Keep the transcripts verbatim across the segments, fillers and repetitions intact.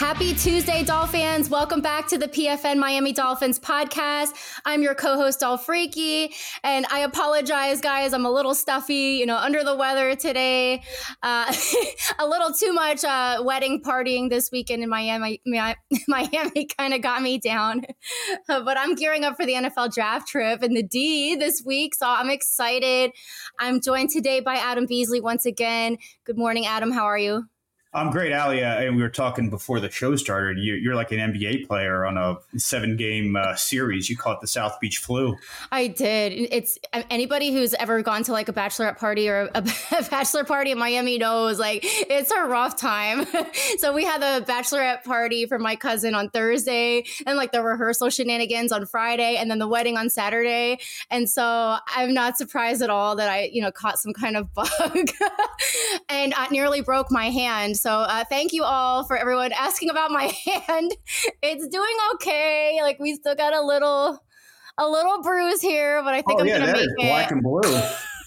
Happy Tuesday, Dolphins. Welcome back to the P F N Miami Dolphins podcast. I'm your co-host, Dolph Freaky, and I apologize, guys. I'm a little stuffy, you know, under the weather today. Uh, a little too much uh, wedding partying this weekend in Miami. Miami kind of got me down, but I'm gearing up for the N F L draft trip in the D this week, so I'm excited. I'm joined today by Adam Beasley once again. Good morning, Adam. How are you? I'm great, Ali. Uh, and we were talking before the show started. You, you're like an N B A player on a seven-game uh, series. You caught the South Beach flu. I did. It's anybody who's ever gone to like a bachelorette party or a, a bachelor party in Miami knows like it's a rough time. So we had the bachelorette party for my cousin on Thursday, and like the rehearsal shenanigans on Friday, and then the wedding on Saturday. And so I'm not surprised at all that I, you know, caught some kind of bug, and I nearly broke my hand. So uh, thank you all for everyone asking about my hand. It's doing okay. Like we still got a little, a little bruise here, but I think oh, I'm yeah, gonna that make is it. Black and blue.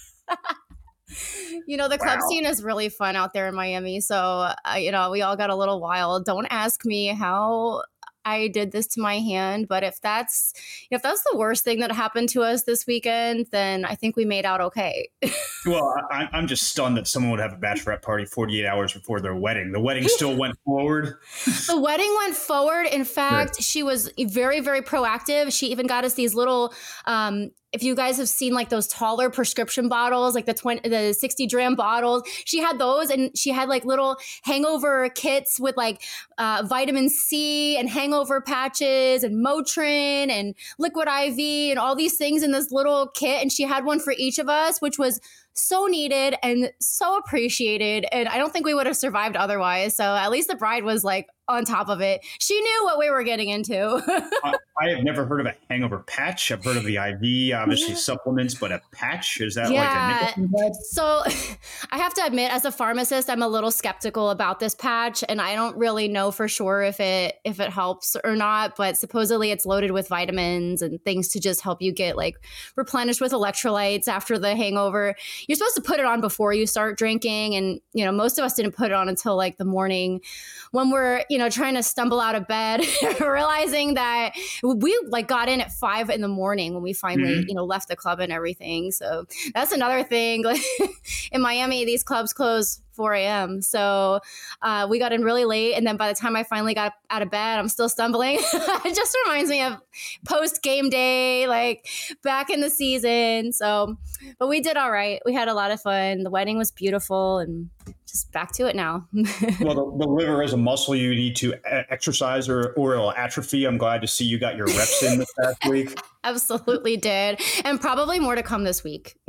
You know, the club Wow. scene is really fun out there in Miami. So uh, you know, we all got a little wild. Don't ask me how I did this to my hand, but if that's if that's the worst thing that happened to us this weekend, then I think we made out okay. Well, I, I'm just stunned that someone would have a bachelorette party forty-eight hours before their wedding. The wedding still went forward. The wedding went forward. In fact, Good. She was very, very proactive. She even got us these little, um, if you guys have seen like those taller prescription bottles, like the twenty, the sixty dram bottles, she had those, and she had like little hangover kits with like uh, vitamin C and hangover patches and Motrin and liquid I V and all these things in this little kit. And she had one for each of us, which was so needed and so appreciated. And I don't think we would have survived otherwise. So at least the bride was like on top of it. She knew what we were getting into. I, I have never heard of a hangover patch. I've heard of the I V, obviously supplements, but a patch? Is that yeah. like a nicotine patch? So I have to admit, as a pharmacist, I'm a little skeptical about this patch, and I don't really know for sure if it if it helps or not, but supposedly it's loaded with vitamins and things to just help you get like replenished with electrolytes after the hangover. You're supposed to put it on before you start drinking, and you know, most of us didn't put it on until like the morning when we're, you know, trying to stumble out of bed, realizing that we like got in at five in the morning when we finally, mm-hmm. you know, left the club and everything. So that's another thing. Like in Miami, these clubs close four a.m. So uh, we got in really late. And then by the time I finally got out of bed, I'm still stumbling. It just reminds me of post game day, like back in the season. So, but we did all right. We had a lot of fun. The wedding was beautiful, and just back to it now. Well, the, the liver is a muscle you need to exercise or, or it'll atrophy. I'm glad to see you got your reps in this past week. Absolutely did. And probably more to come this week.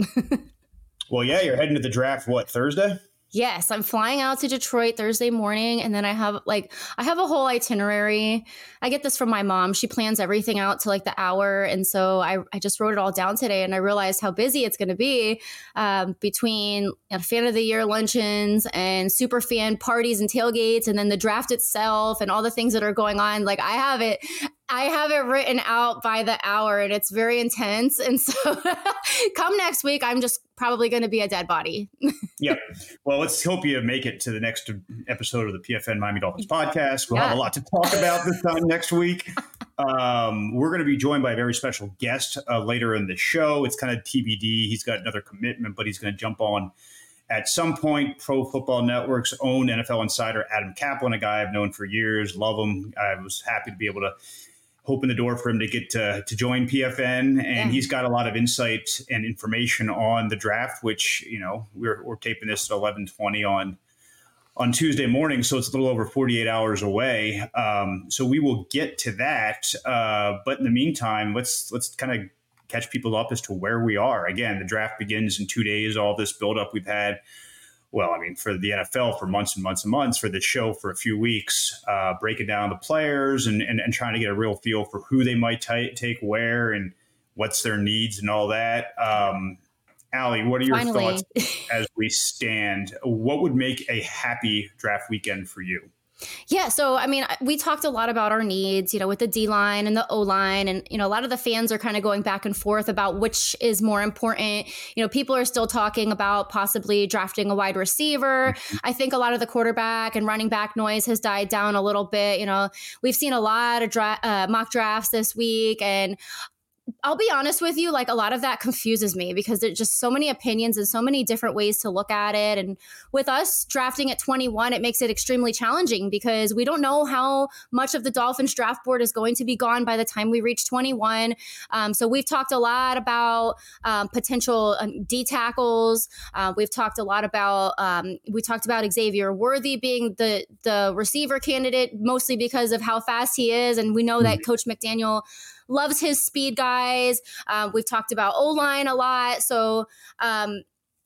Well, yeah, you're heading to the draft, what, Thursday? Yes, I'm flying out to Detroit Thursday morning, and then I have like I have a whole itinerary. I get this from my mom. She plans everything out to like the hour, and so I, I just wrote it all down today, and I realized how busy it's going to be um, between you know, fan of the year luncheons and super fan parties and tailgates, and then the draft itself and all the things that are going on. Like I have it. I have it written out by the hour, and it's very intense. And so come next week, I'm just probably going to be a dead body. Yep. Well, let's hope you make it to the next episode of the P F N Miami Dolphins podcast. We'll yeah. have a lot to talk about this time next week. Um, we're going to be joined by a very special guest uh, later in the show. It's kind of T B D. He's got another commitment, but he's going to jump on at some point. Pro Football Network's own N F L insider, Adam Kaplan, a guy I've known for years, love him. I was happy to be able to open the door for him to get to, to join P F N. And yeah. he's got a lot of insight and information on the draft, which, you know, we're, we're taping this at eleven twenty on, on Tuesday morning. So it's a little over forty-eight hours away. Um, so we will get to that. Uh, but in the meantime, let's, let's kind of catch people up as to where we are. Again, the draft begins in two days, all this buildup we've had. Well, I mean, for the N F L for months and months and months, for the show for a few weeks, uh, breaking down the players and, and, and trying to get a real feel for who they might t- take where and what's their needs and all that. Um, Ali, what are your Finally. thoughts as we stand? What would make a happy draft weekend for you? Yeah. So, I mean, we talked a lot about our needs, you know, with the D line and the O line. And, you know, a lot of the fans are kind of going back and forth about which is more important. You know, people are still talking about possibly drafting a wide receiver. I think a lot of the quarterback and running back noise has died down a little bit. You know, we've seen a lot of dra- uh, mock drafts this week. And I'll be honest with you, like a lot of that confuses me because there's just so many opinions and so many different ways to look at it. And with us drafting at twenty-one, it makes it extremely challenging because we don't know how much of the Dolphins draft board is going to be gone by the time we reach twenty-one. Um, so we've talked a lot about um, potential um, D tackles. Uh, we've talked a lot about, um, we talked about Xavier Worthy being the, the receiver candidate, mostly because of how fast he is. And we know that Coach McDaniel loves his speed guys. Um, we've talked about O-line a lot. So um,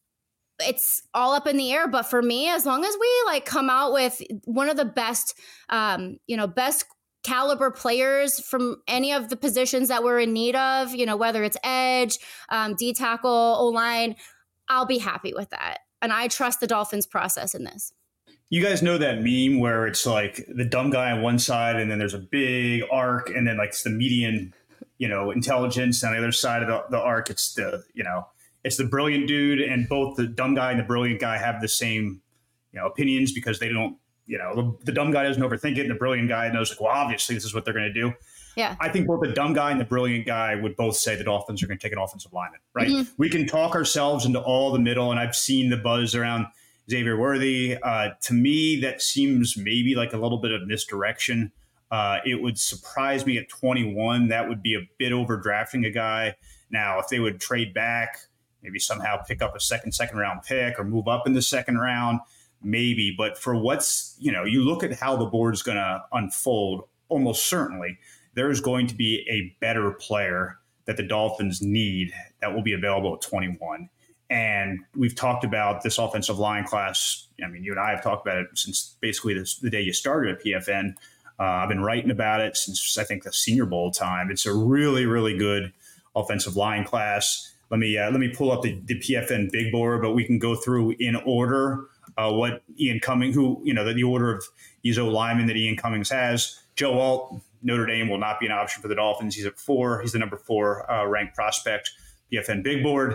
it's all up in the air. But for me, as long as we like come out with one of the best, um, you know, best caliber players from any of the positions that we're in need of, you know, whether it's edge, um, D tackle, O-line, I'll be happy with that. And I trust the Dolphins process in this. You guys know that meme where it's like the dumb guy on one side and then there's a big arc and then like it's the median, you know, intelligence on the other side of the, the arc. It's the, you know, it's the brilliant dude, and both the dumb guy and the brilliant guy have the same, you know, opinions because they don't, you know, the, the dumb guy doesn't overthink it and the brilliant guy knows like, well, obviously this is what they're going to do. Yeah. I think both the dumb guy and the brilliant guy would both say the Dolphins are going to take an offensive lineman, right? Mm-hmm. We can talk ourselves into all the middle, and I've seen the buzz around Xavier Worthy. Uh, to me, that seems maybe like a little bit of misdirection. Uh, it would surprise me at twenty-one. That would be a bit overdrafting a guy. Now, if they would trade back, maybe somehow pick up a second, second round pick or move up in the second round, maybe. But for what's, you know, you look at how the board's going to unfold, almost certainly there's going to be a better player that the Dolphins need that will be available at twenty-one. And we've talked about this offensive line class. I mean, you and I have talked about it since basically this, the day you started at P F N. Uh, I've been writing about it since, I think, the Senior Bowl time. It's a really, really good offensive line class. Let me uh, let me pull up the, the P F N big board, but we can go through in order uh, what Ian Cummings, who, you know, the, the order of these O linemen that Ian Cummings has. Joe Alt, Notre Dame will not be an option for the Dolphins. He's at four. He's the number four uh, ranked prospect, P F N big board.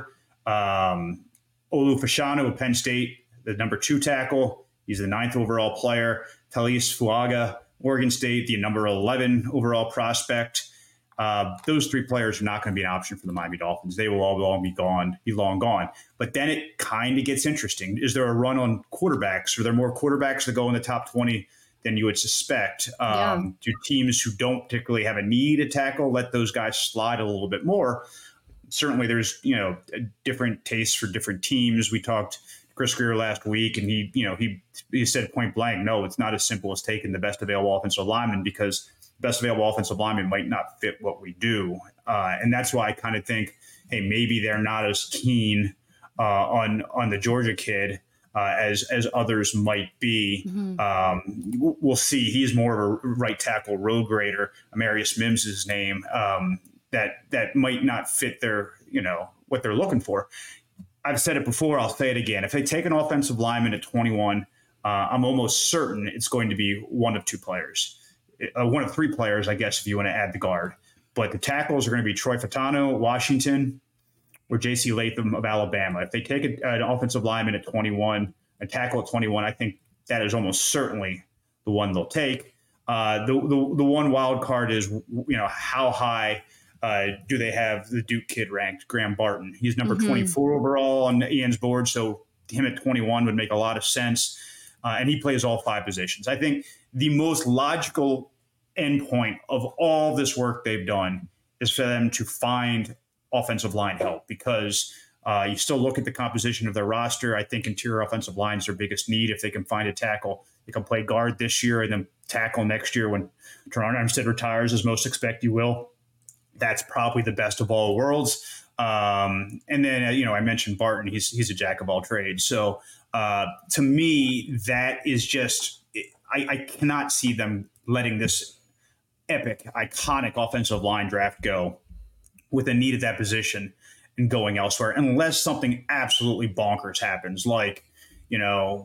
Um, Olu Fashanu of Penn State, the number two tackle. He's the ninth overall player. Talis Fuaga, Oregon State, the number eleven overall prospect. Uh, those three players are not going to be an option for the Miami Dolphins. They will all long be gone, be long gone. But then it kind of gets interesting. Is there a run on quarterbacks? Are there more quarterbacks that go in the top twenty than you would suspect? Um, yeah. Do teams who don't particularly have a need to tackle let those guys slide a little bit more? Certainly there's, you know, different tastes for different teams. We talked to Chris Greer last week, and he, you know, he he said point blank, no, it's not as simple as taking the best available offensive lineman because the best available offensive lineman might not fit what we do. Uh, and that's why I kind of think, hey, maybe they're not as keen uh, on on the Georgia kid uh, as as others might be. Mm-hmm. Um, we'll see. He's more of a right tackle road grader. Amarius Mims is his name. Um, that that might not fit their, you know, what they're looking for. I've said it before. I'll say it again. If they take an offensive lineman at twenty-one, uh, I'm almost certain it's going to be one of two players, uh, one of three players, I guess, if you want to add the guard. But the tackles are going to be Troy Fatano, Washington, or J C Latham of Alabama. If they take a, an offensive lineman at twenty-one, a tackle at twenty-one, I think that is almost certainly the one they'll take. Uh, the, the the one wild card is, you know, how high Uh, do they have the Duke kid ranked, Graham Barton? He's number mm-hmm. twenty-four overall on Ian's board, so him at twenty-one would make a lot of sense. Uh, and he plays all five positions. I think the most logical endpoint of all this work they've done is for them to find offensive line help because uh, you still look at the composition of their roster. I think interior offensive line is their biggest need. If they can find a tackle, they can play guard this year and then tackle next year when Teron Armstead retires, as most expect you will. That's probably the best of all worlds. Um, and then, uh, you know, I mentioned Barton. He's he's a jack of all trades. So uh, to me, that is just I, I cannot see them letting this epic, iconic offensive line draft go with a need at that position and going elsewhere, unless something absolutely bonkers happens, like, you know,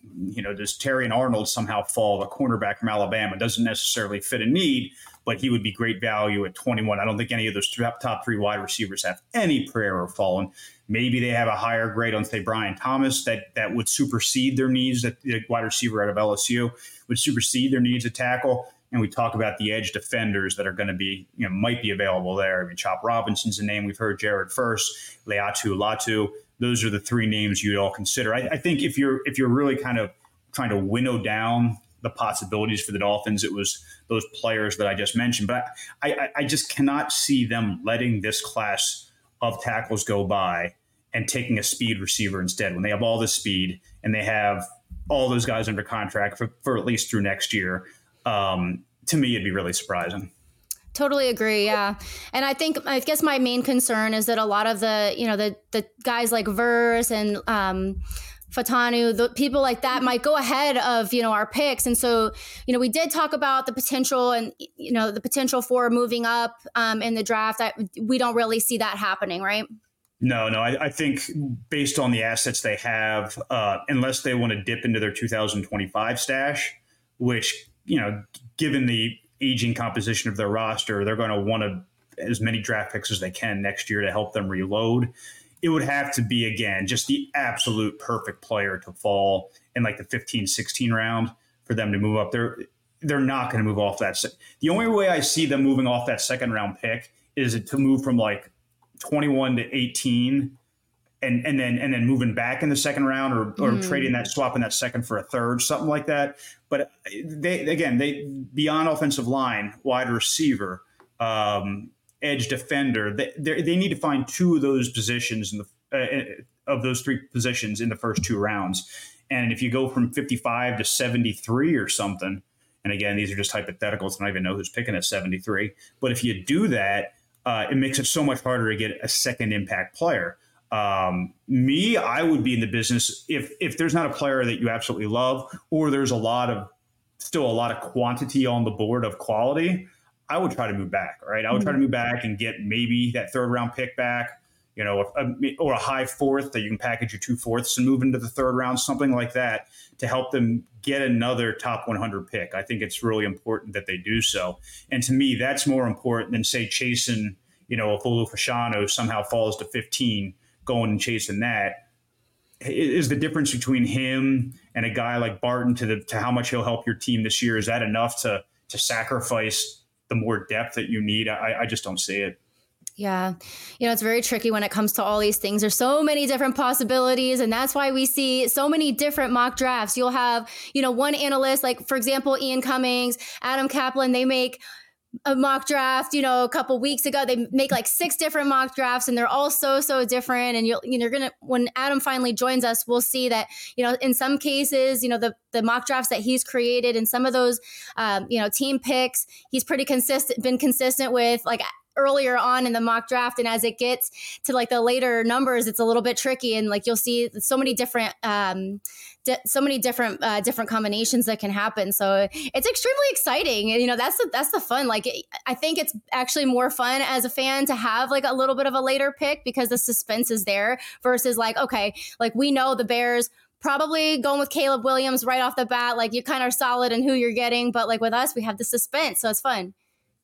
you know, does Terrion Arnold somehow fall? The cornerback from Alabama doesn't necessarily fit a need, but he would be great value at twenty-one. I don't think any of those top, top three wide receivers have any prayer of falling. Maybe they have a higher grade on, say, Brian Thomas that that would supersede their needs. That the wide receiver out of L S U would supersede their needs at tackle. And we talk about the edge defenders that are going to be, you know, might be available there. I mean, Chop Robinson's a name we've heard. Jared First, Leatu Latu. Those are the three names you'd all consider. I, I think if you're if you're really kind of trying to winnow down the possibilities for the Dolphins, it was those players that I just mentioned. But I, I, I just cannot see them letting this class of tackles go by and taking a speed receiver instead when they have all this speed and they have all those guys under contract for, for at least through next year. Um, to me, it'd be really surprising. Totally agree. Yeah. And I think, I guess my main concern is that a lot of the, you know, the, the guys like Verse and, um, Fatanu, the people like that might go ahead of, you know, our picks. And so, you know, we did talk about the potential and, you know, the potential for moving up, um, in the draft. I, we don't really see that happening, right? No, no. I, I think based on the assets they have, uh, unless they want to dip into their two thousand twenty-five stash, which, you know, given the aging composition of their roster, they're going to want to as many draft picks as they can next year to help them reload. It would have to be, again, just the absolute perfect player to fall in like the fifteen, sixteen round for them to move up. They're, they're not going to move off that. The only way I see them moving off that second round pick is to move from like twenty-one to eighteen and, and then and then moving back in the second round or, or mm. trading that, swapping that second for a third, something like that. But they, again, they beyond offensive line, wide receiver, um, edge defender, they, they need to find two of those positions in the uh, of those three positions in the first two rounds. And if you go from fifty-five to seventy-three or something, and again, these are just hypotheticals, I don't even know who's picking at seventy-three. But if you do that, uh, it makes it so much harder to get a second impact player. Um, me, I would be in the business if if there's not a player that you absolutely love, or there's a lot of still a lot of quantity on the board of quality, I would try to move back. Right, I would try to move back and get maybe that third round pick back, you know, a, or a high fourth that you can package your two fourths and move into the third round, something like that, to help them get another top one hundred pick. I think it's really important that they do so. And to me, that's more important than say chasing, you know, if Olu Fashanu somehow falls to fifteen. Going and chasing that. Is the difference between him and a guy like Barton to the to how much he'll help your team this year? Is that enough to to sacrifice the more depth that you need? I, I just don't see it. Yeah. You know, it's very tricky when it comes to all these things. There's so many different possibilities. And that's why we see so many different mock drafts. You'll have, you know, one analyst, like, for example, Ian Cummings, Adam Kaplan, they make a mock draft, you know, a couple weeks ago. They make like six different mock drafts and they're all so, so different. And you'll, you know, you're going to, when Adam finally joins us, we'll see that, you know, in some cases, you know, the, the mock drafts that he's created and some of those, um, you know, team picks, he's pretty consistent, been consistent with, like, earlier on in the mock draft. And as it gets to like the later numbers, it's a little bit tricky. And like, you'll see so many different, um, di- so many different, uh, different combinations that can happen. So it's extremely exciting. And, you know, that's the, that's the fun. Like, I think it's actually more fun as a fan to have like a little bit of a later pick because the suspense is there versus like, okay, like we know the Bears probably going with Caleb Williams right off the bat. Like, you kind of are solid in who you're getting, but like with us, we have the suspense. So it's fun.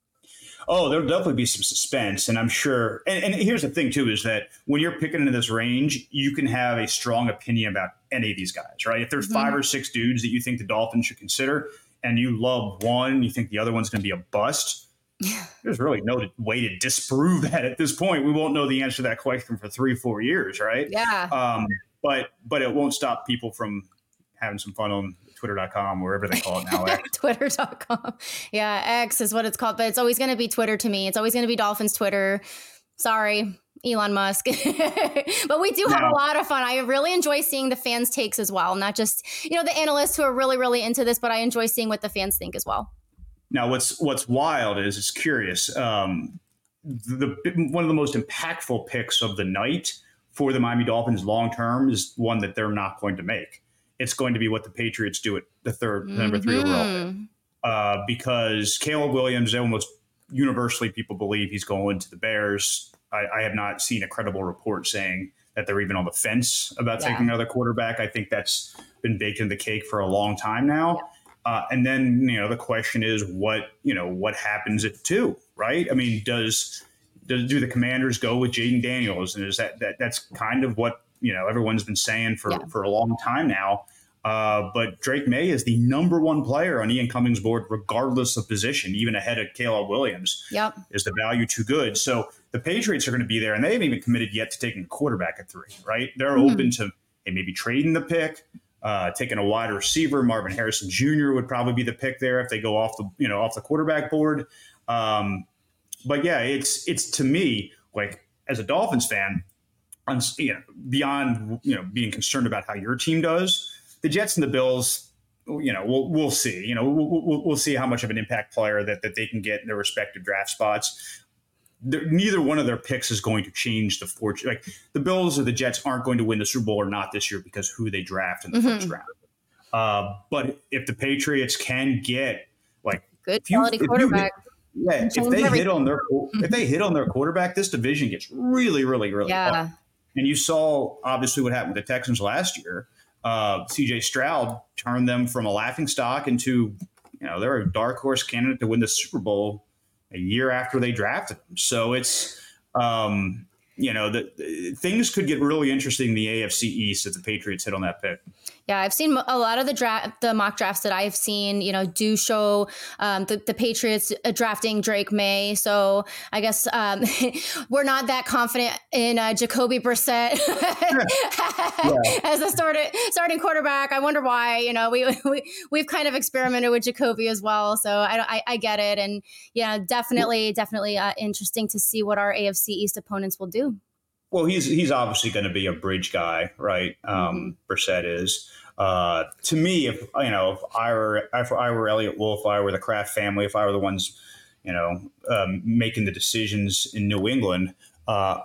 Oh, there'll definitely be some suspense. And I'm sure, and, and here's the thing too, is that when you're picking into this range, you can have a strong opinion about any of these guys, right? If there's mm-hmm. five or six dudes that you think the Dolphins should consider and you love one, you think the other one's going to be a bust, there's really no way to disprove that at this point. We won't know the answer to that question for three, four years, right? Yeah. Um, but, but it won't stop people from having some fun on twitter dot com, wherever they call it now. twitter dot com. Yeah, X is what it's called, but it's always going to be Twitter to me. It's always going to be Dolphins Twitter. Sorry, Elon Musk. But we do have now, a lot of fun. I really enjoy seeing the fans' takes as well, not just, you know, the analysts who are really, really into this, but I enjoy seeing what the fans think as well. Now, what's what's wild is, it's curious. Um, the one of the most impactful picks of the night for the Miami Dolphins long term is one that they're not going to make. It's going to be what the Patriots do at the third, mm-hmm. number three overall pick. Uh, because Caleb Williams, almost universally people believe he's going to the Bears. I, I have not seen a credible report saying that they're even on the fence about Yeah. taking another quarterback. I think that's been baked in the cake for a long time now. Yeah. Uh, and then, you know, the question is what, you know, what happens at two, right? I mean, does, does do the Commanders go with Jaden Daniels? And is that, that that's kind of what, you know, everyone's been saying for, yeah. for a long time now. Uh, but Drake May is the number one player on Ian Cummings' board, regardless of position, even ahead of Caleb Williams. Yep. Is the value too good? So the Patriots are going to be there, and they haven't even committed yet to taking a quarterback at three, right? They're mm-hmm. open to hey, maybe trading the pick, uh, taking a wide receiver. Marvin Harrison Junior would probably be the pick there if they go off the you know off the quarterback board. Um, but yeah, it's it's to me like as a Dolphins fan, I'm, you know, beyond you know being concerned about how your team does. The Jets and the Bills, you know, we'll we'll see. You know, we'll, we'll, we'll see how much of an impact player that, that they can get in their respective draft spots. They're, neither one of their picks is going to change the fortune. Like the Bills or the Jets aren't going to win the Super Bowl or not this year because who they draft in the mm-hmm. first round. Uh, but if the Patriots can get like good quality you, quarterback, you, yeah, if they everything. hit on their if they hit on their quarterback, this division gets really, really, really yeah. hard. And you saw obviously what happened with the Texans last year. Uh, C J Stroud turned them from a laughingstock into, you know, they're a dark horse candidate to win the Super Bowl a year after they drafted them. So it's, um, you know, the, the, things could get really interesting in the A F C East if the Patriots hit on that pick. Yeah, I've seen a lot of the draft, the mock drafts that I've seen, you know, do show um, the, the Patriots drafting Drake May. So I guess um, we're not that confident in uh, Jacoby Brissett yeah. as a starting starting quarterback. I wonder why. You know, we, we we've kind of experimented with Jacoby as well. So I I, I get it, and yeah, definitely, definitely uh, interesting to see what our A F C East opponents will do. Well, he's he's obviously going to be a bridge guy, right? Um, mm-hmm. Brissett is. Uh, to me, if you know, if I were if I were Elliott Wolf, if I were the Kraft family, if I were the ones, you know, um, making the decisions in New England, uh,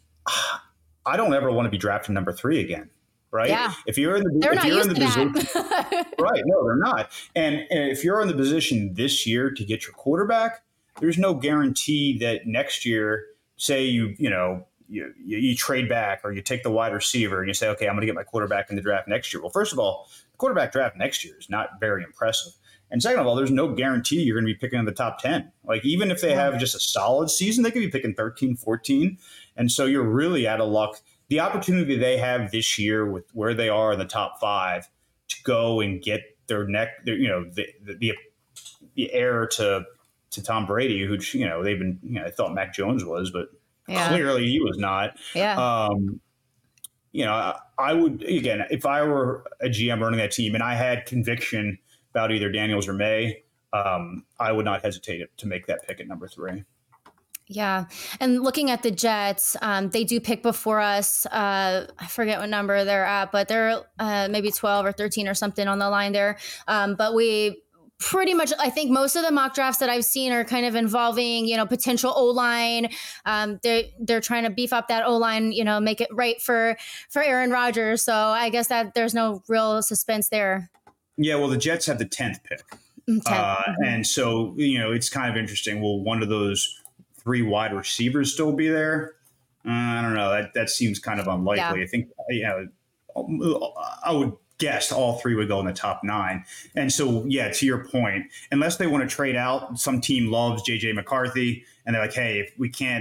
I don't ever want to be drafted number three again, right? Yeah. If you're in the they're if not you're used in the to position, that. right? No, they're not. And, and if you're in the position this year to get your quarterback, there's no guarantee that next year, say you you know. You, you, you trade back or you take the wide receiver and you say, okay, I'm going to get my quarterback in the draft next year. Well, first of all, the quarterback draft next year is not very impressive. And second of all, there's no guarantee you're going to be picking in the top ten. Like even if they have just a solid season, they could be picking thirteen, fourteen. And so you're really out of luck. The opportunity they have this year with where they are in the top five to go and get their neck, their, you know, the, the, the heir to, to Tom Brady, who, you know, they've been, you know, I thought Mac Jones was, but yeah. Clearly he was not. Yeah. Um, you know, I, I would, again, if I were a G M running that team and I had conviction about either Daniels or May, um, I would not hesitate to make that pick at number three. Yeah. And looking at the Jets, um, they do pick before us. Uh, I forget what number they're at, but they're uh, maybe twelve or thirteen or something on the line there. Um, but we pretty much, I think most of the mock drafts that I've seen are kind of involving, you know, potential O-line. Um, they're, they're trying to beef up that O-line, you know, make it right for, for Aaron Rodgers. So I guess that there's no real suspense there. Yeah. Well, the Jets have the tenth pick. tenth. Uh, mm-hmm. And so, you know, it's kind of interesting. Will one of those three wide receivers still be there? Uh, I don't know. That, that seems kind of unlikely. Yeah. I think, you know, I would guessed all three would go in the top nine. And so, yeah, to your point, unless they want to trade out, some team loves J J McCarthy and they're like, hey, if we can't,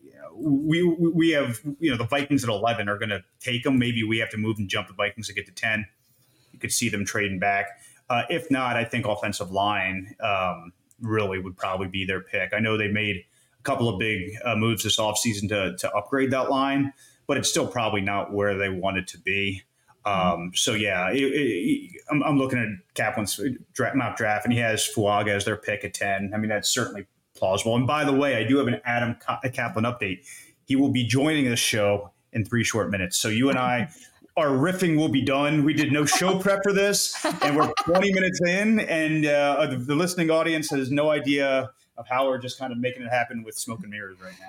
we we have, you know, the Vikings at eleven are going to take them. Maybe we have to move and jump the Vikings to get to ten. You could see them trading back. Uh, if not, I think offensive line um, really would probably be their pick. I know they made a couple of big uh, moves this offseason to, to upgrade that line, but it's still probably not where they want it to be. Um, so, yeah, it, it, I'm, I'm looking at Kaplan's draft, mock draft, and he has Fuaga as their pick at ten. I mean, that's certainly plausible. And by the way, I do have an Adam Kaplan update. He will be joining this show in three short minutes. So you and I, our riffing will be done. We did no show prep for this, and we're twenty minutes in, and uh, the, the listening audience has no idea of how we're just kind of making it happen with smoke and mirrors right now.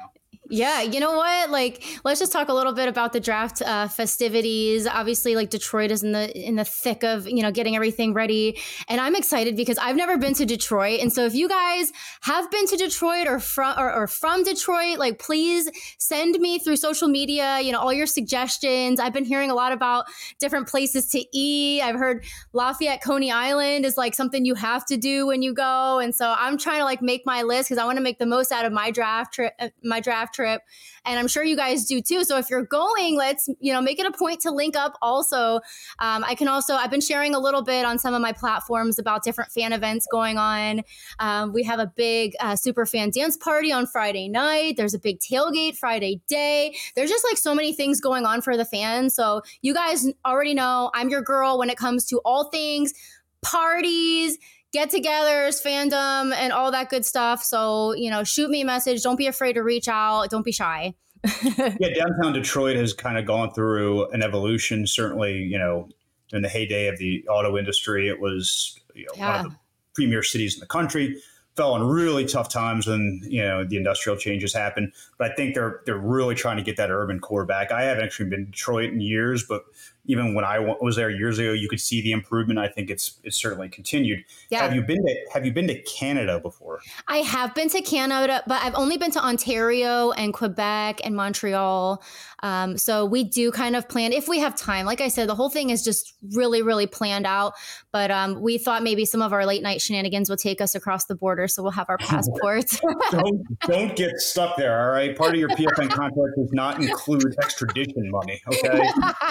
Yeah, you know what? Like, let's just talk a little bit about the draft uh, festivities. Obviously, like Detroit is in the in the thick of, you know, getting everything ready, and I'm excited because I've never been to Detroit. And so, if you guys have been to Detroit or from or, or from Detroit, like, please send me through social media, you know, all your suggestions. I've been hearing a lot about different places to eat. I've heard Lafayette, Coney Island is like something you have to do when you go, and so I'm trying to like make my list because I want to make the most out of my draft trip, my draft trip. And I'm sure you guys do too. So if you're going, let's, you know, make it a point to link up also. Um, I can also, I've been sharing a little bit on some of my platforms about different fan events going on. Um, we have a big uh, super fan dance party on Friday night. There's a big tailgate Friday day. There's just like so many things going on for the fans. So you guys already know I'm your girl when it comes to all things parties, get-togethers, fandom, and all that good stuff. So, you know, shoot me a message. Don't be afraid to reach out. Don't be shy. Yeah, downtown Detroit has kind of gone through an evolution. Certainly, you know, in the heyday of the auto industry, it was you know, yeah. one of the premier cities in the country. Fell in really tough times when, you know, the industrial changes happened. But I think they're they're really trying to get that urban core back. I haven't actually been to Detroit in years, but even when I was there years ago, you could see the improvement. I think it's it's certainly continued. Yeah. Have you been to Have you been to Canada before? I have been to Canada, but I've only been to Ontario and Quebec and Montreal. Um, so we do kind of plan if we have time. Like I said, the whole thing is just really, really planned out. But um, we thought maybe some of our late night shenanigans would take us across the border, so we'll have our passports. don't don't get stuck there. All right, part of your P F N contract does not include extradition money. Okay.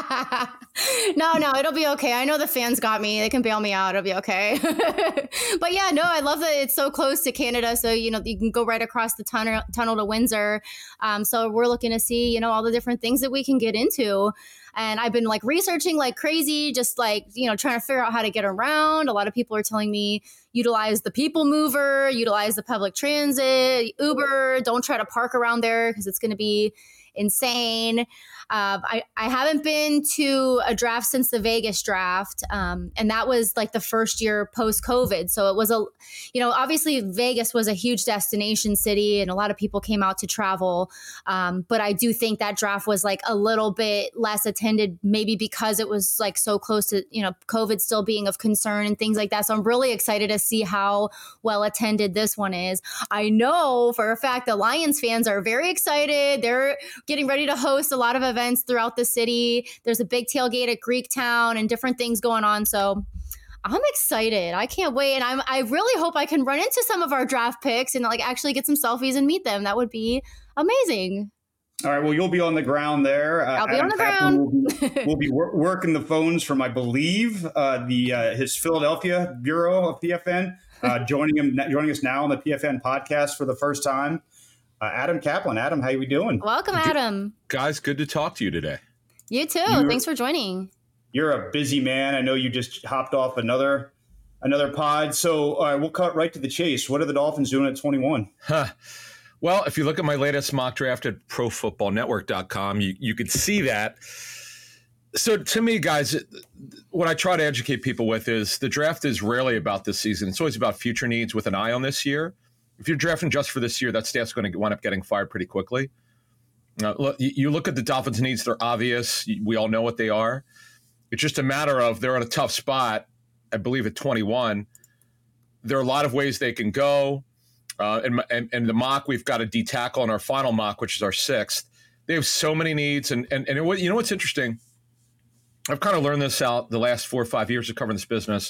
no, no, it'll be okay. I know the fans got me. They can bail me out. It'll be okay. But yeah, no, I love that it's so close to Canada. So, you know, you can go right across the tunnel, tunnel to Windsor. Um, so we're looking to see, you know, all the different things that we can get into. And I've been like researching like crazy, just like, you know, trying to figure out how to get around. A lot of people are telling me utilize the people mover, utilize the public transit, Uber. Don't try to park around there because it's going to be insane. Uh, I, I haven't been to a draft since the Vegas draft. Um, and that was like the first year post COVID. So it was a, you know, obviously Vegas was a huge destination city and a lot of people came out to travel. Um, but I do think that draft was like a little bit less attended, maybe because it was like so close to, you know, COVID still being of concern and things like that. So I'm really excited to see how well attended this one is. I know for a fact the Lions fans are very excited. They're getting ready to host a lot of events throughout the city. There's a big tailgate at Greektown and different things going on. So I'm excited. I can't wait. And I'm, I really hope I can run into some of our draft picks and like actually get some selfies and meet them. That would be amazing. All right. Well, you'll be on the ground there. Uh, I'll be Adam on the Kaplan ground. Will be, will be wor- working the phones from, I believe, uh, the uh, his Philadelphia bureau of P F N, uh, joining him, joining us now on the P F N podcast for the first time. Uh, Adam Kaplan. Adam, how you doing? Welcome, Adam. Guys, good to talk to you today. You too. You're, Thanks for joining. You're a busy man. I know you just hopped off another another pod. So uh, we'll cut right to the chase. What are the Dolphins doing at twenty-one? Huh. Well, if you look at my latest mock draft at pro football network dot com, you, you could see that. So to me, guys, what I try to educate people with is the draft is rarely about this season. It's always about future needs with an eye on this year. If you're drafting just for this year, that staff's going to wind up getting fired pretty quickly. Uh, look, you look at the Dolphins' needs; they're obvious. We all know what they are. It's just a matter of they're at a tough spot. I believe at twenty-one, there are a lot of ways they can go. Uh, and, and and the mock, we've got a D tackle in our final mock, which is our sixth. They have so many needs, and and and it, you know what's interesting? I've kind of learned this out the last four or five years of covering this business.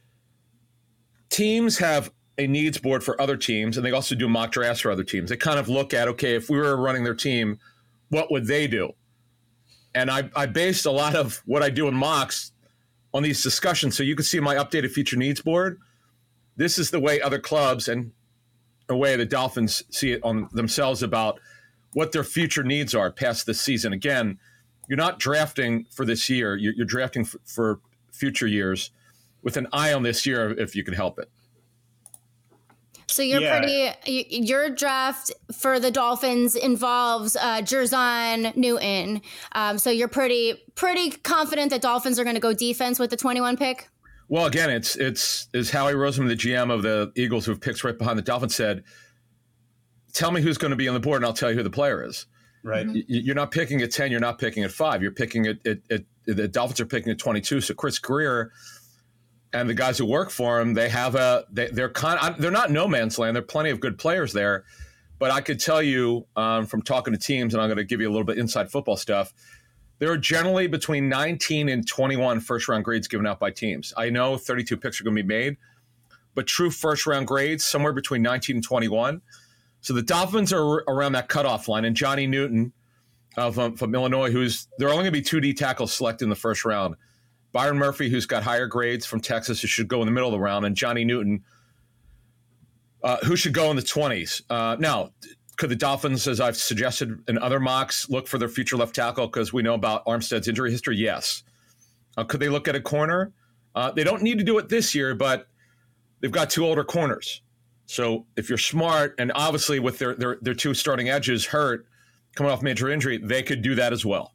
Teams have a needs board for other teams, and they also do mock drafts for other teams. They kind of look at, okay, if we were running their team, what would they do? And I, I based a lot of what I do in mocks on these discussions. So you can see my updated future needs board. This is the way other clubs and the way the Dolphins see it on themselves about what their future needs are past this season. Again, you're not drafting for this year. You're, you're drafting for, for future years with an eye on this year if you can help it. So you're Yeah. pretty. Your draft for the Dolphins involves uh, Jerzon Newton. Um, so you're pretty pretty confident that Dolphins are going to go defense with the twenty-one pick. Well, again, it's it's as Howie Roseman, the G M of the Eagles, who have picks right behind the Dolphins, said. tell me who's going to be on the board, and I'll tell you who the player is. Right. Mm-hmm. You're not picking at ten. You're not picking at five. You're picking at, at, at the Dolphins are picking at twenty-two. So Chris Grier and the guys who work for him, they have a they, they're kind. They're not no man's land. There are plenty of good players there, but I could tell you um, from talking to teams, and I'm going to give you a little bit inside football stuff. There are generally between nineteen and twenty-one first round grades given out by teams. I know thirty-two picks are going to be made, but true first round grades somewhere between nineteen and twenty-one. So the Dolphins are around that cutoff line, and Johnny Newton uh, from, from Illinois, who's there are only going to be two D tackles selected in the first round. Byron Murphy, who's got higher grades from Texas, who should go in the middle of the round, and Johnny Newton, uh, who should go in the twenties. Uh, now, could the Dolphins, as I've suggested in other mocks, look for their future left tackle because we know about Armstead's injury history? Yes. Uh, could they look at a corner? Uh, they don't need to do it this year, but they've got two older corners. So if you're smart, and obviously with their, their their two starting edges hurt, coming off major injury, they could do that as well.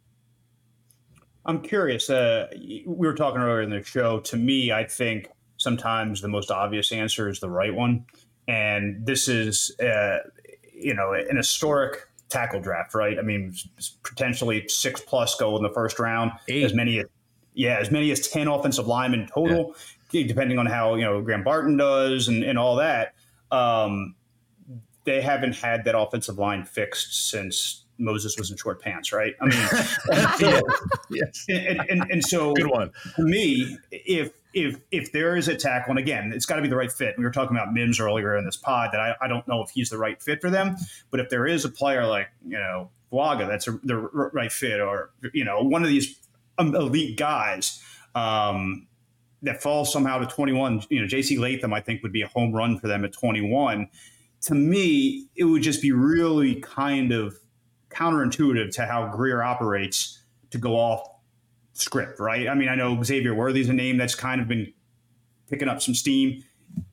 I'm curious. Uh, we were talking earlier in the show. To me, I think sometimes the most obvious answer is the right one. And this is, uh, you know, an historic tackle draft, right? I mean, potentially six plus go in the first round. Eight. As many, yeah, as many as ten offensive linemen total. Yeah. Depending on how, you know, Graham Barton does and, and all that, um, they haven't had that offensive line fixed since Moses was in short pants, right? I mean, so, yes. And, and, and so good one. To me, if if if there is a tackle, and again, it's got to be the right fit. We were talking about Mims earlier in this pod that I, I don't know if he's the right fit for them, but if there is a player like, you know, Bulaga that's a, the right fit, or, you know, one of these elite guys, um, that falls somehow to twenty-one, you know, J C Latham, I think, would be a home run for them at twenty-one. To me, it would just be really kind of counterintuitive to how Grier operates to go off script, right? I mean, I know Xavier Worthy's a name that's kind of been picking up some steam.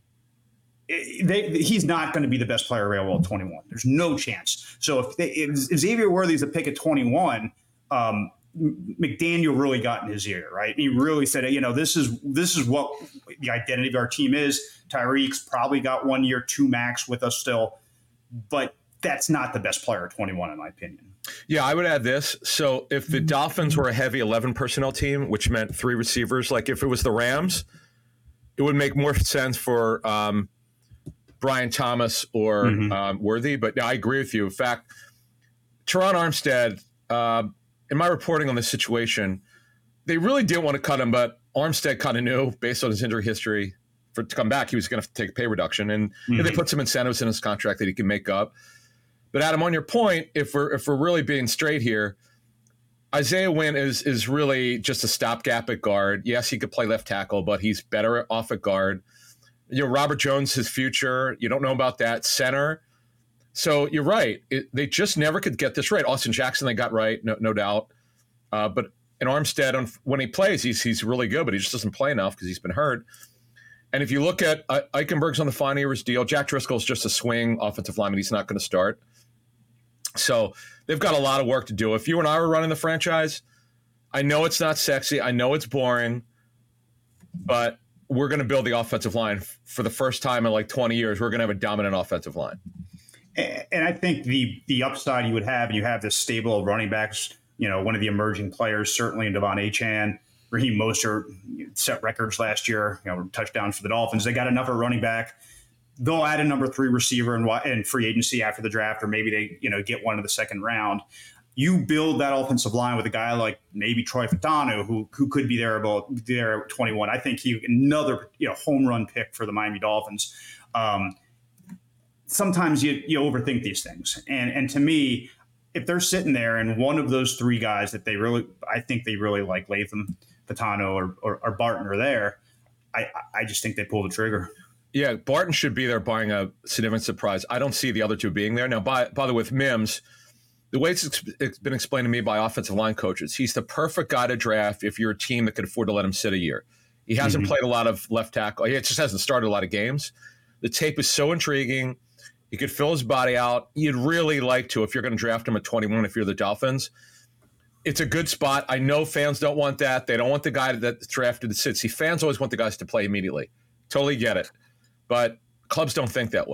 It, they, he's not going to be the best player available at twenty-one. There's no chance. So if, they, if Xavier Worthy's a pick at twenty-one, um, McDaniel really got in his ear, right? He really said, you know, this is this is what the identity of our team is. Tyreek's probably got one year, two max with us still, but that's not the best player at twenty-one, in my opinion. Yeah, I would add this. So if the Dolphins were a heavy eleven personnel team, which meant three receivers, like if it was the Rams, it would make more sense for um, Brian Thomas or mm-hmm. um, Worthy. But I agree with you. In fact, Teron Armstead, uh, in my reporting on this situation, they really didn't want to cut him, but Armstead kind of knew, based on his injury history, for to come back, he was going to take a pay reduction. And mm-hmm. you know, they put some incentives in his contract that he can make up. But Adam, on your point, if we're if we're really being straight here, Isaiah Wynn is is really just a stopgap at guard. Yes, he could play left tackle, but he's better off at guard. You know, Robert Jones, his future, you don't know about that. Center. So you're right. It, they just never could get this right. Austin Jackson, they got right, no, no doubt. Uh, but in Armstead, when he plays, he's he's really good, but he just doesn't play enough because he's been hurt. And if you look at uh, Eichenberg's on the final year of his deal, Jack Driscoll's just a swing offensive lineman. He's not going to start. So they've got a lot of work to do. If you and I were running the franchise, I know it's not sexy. I know it's boring, but we're going to build the offensive line for the first time in like twenty years. We're going to have a dominant offensive line. And I think the the upside you would have, you have this stable of running backs, you know, one of the emerging players, certainly in Devon Achane, Raheem Mostert set records last year, you know, touchdowns for the Dolphins. They got enough of a running back. They'll add a number three receiver in, in free agency after the draft, or maybe they, you know, get one in the second round. You build that offensive line with a guy like maybe Troy Fautanu, who who could be there about there at twenty-one. I think he another you know home run pick for the Miami Dolphins. Um, sometimes you you overthink these things, and and to me, if they're sitting there and one of those three guys that they really, I think they really like Latham, Fautanu, or, or or Barton are there, I I just think they pull the trigger. Yeah, Barton should be there, barring a significant surprise. I don't see the other two being there. Now, by by the way, with Mims, the way it's, it's been explained to me by offensive line coaches, he's the perfect guy to draft if you're a team that could afford to let him sit a year. He hasn't mm-hmm. played a lot of left tackle. He just hasn't started a lot of games. The tape is so intriguing. He could fill his body out. You'd really like to, if you're going to draft him at twenty-one, if you're the Dolphins. It's a good spot. I know fans don't want that. They don't want the guy that's drafted to sit. See, fans always want the guys to play immediately. Totally get it. But clubs don't think that way.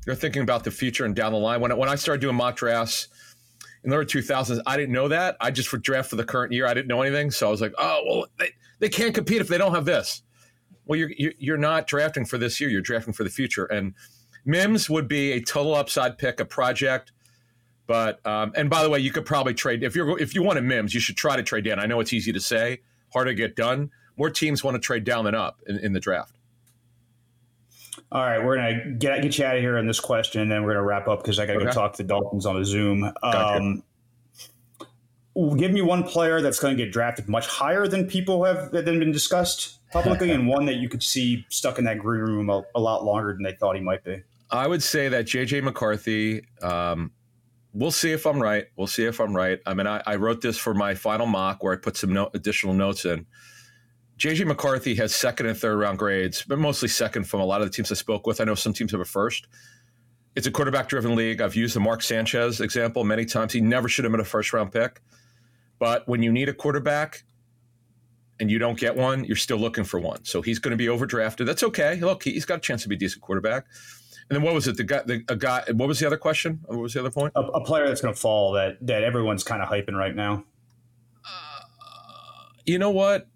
They're thinking about the future and down the line. When when I started doing mock drafts in the early two thousands, I didn't know that. I just would draft for the current year. I didn't know anything, so I was like, oh well, they, they can't compete if they don't have this. Well, you're you're not drafting for this year. You're drafting for the future. And Mims would be a total upside pick, a project. But um, and by the way, you could probably trade if you're if you want a Mims, you should try to trade down. I know it's easy to say, hard to get done. More teams want to trade down than up in, in the draft. All right, we're gonna get get you out of here on this question, and then we're gonna wrap up because I gotta okay. go talk to the Dolphins on a Zoom. Um, give me one player that's going to get drafted much higher than people have that have been discussed publicly, and one that you could see stuck in that green room a, a lot longer than they thought he might be. I would say that J J McCarthy. Um, we'll see if I'm right. We'll see if I'm right. I mean, I, I wrote this for my final mock where I put some no, additional notes in. J J McCarthy has second and third round grades, but mostly second from a lot of the teams I spoke with. I know some teams have a first. It's a quarterback driven league. I've used the Mark Sanchez example many times. He never should have been a first round pick. But when you need a quarterback and you don't get one, you're still looking for one. So he's going to be overdrafted. That's okay. Look, he's got a chance to be a decent quarterback. And then what was it? The guy, the a guy. What was the other question? What was the other point? A, a player that's going to fall that that everyone's kind of hyping right now. Uh, you know what?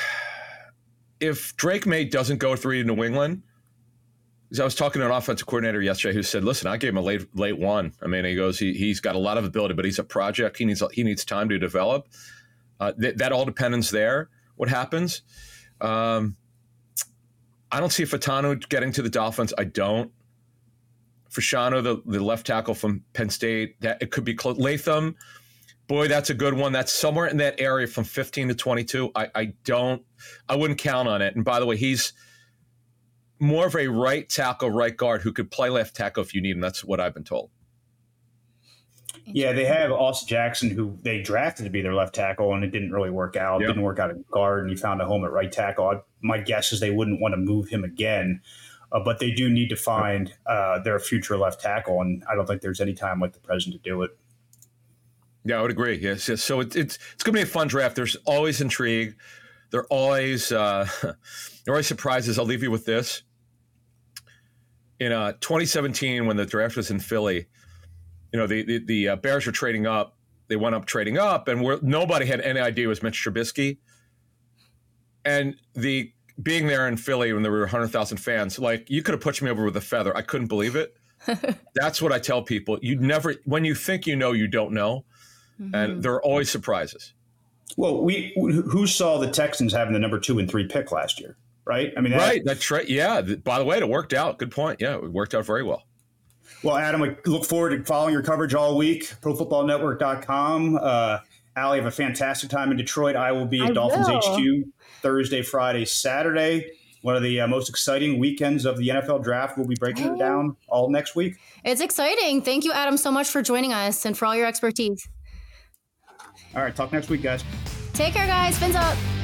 If Drake May doesn't go three to New England, because I was talking to an offensive coordinator yesterday who said, "Listen, I gave him a late late one. I mean, he goes, he he's got a lot of ability, but he's a project. He needs he needs time to develop. Uh, th- that all depends there. What happens? Um, I don't see Fatanu getting to the Dolphins. I don't. Fashanu, the the left tackle from Penn State, that it could be close. Latham, boy, that's a good one. That's somewhere in that area from fifteen to twenty-two. I, I don't, I wouldn't count on it. And by the way, he's more of a right tackle, right guard who could play left tackle if you need him. That's what I've been told. Yeah, they have Austin Jackson, who they drafted to be their left tackle, and it didn't really work out. Yep. Didn't work out at guard, and he found a home at right tackle. I, my guess is they wouldn't want to move him again, uh, but they do need to find uh, their future left tackle, and I don't think there's any time like the present to do it. Yeah, I would agree. Yes, yes. So it, it's it's going to be a fun draft. There's always intrigue. There are always uh, there are always surprises. I'll leave you with this. In uh, twenty seventeen, when the draft was in Philly, you know, the the, the uh, Bears were trading up. They went up trading up, and we're, nobody had any idea it was Mitch Trubisky. And the being there in Philly when there were one hundred thousand fans, like, you could have pushed me over with a feather. I couldn't believe it. That's what I tell people. You never, when you think you know, you don't know. Mm-hmm. And there are always surprises. Well, we who saw the Texans having the number two and three pick last year, right? I mean, that, right. That's right. Yeah. By the way, it worked out. Good point. Yeah, it worked out very well. Well, Adam, I look forward to following your coverage all week. pro football network dot com. Uh, Allie, have a fantastic time in Detroit. I will be at I Dolphins will. H Q Thursday, Friday, Saturday. One of the uh, most exciting weekends of the N F L draft. We'll be breaking it down all next week. It's exciting. Thank you, Adam, so much for joining us and for all your expertise. All right. Talk next week, guys. Take care, guys. Fins up.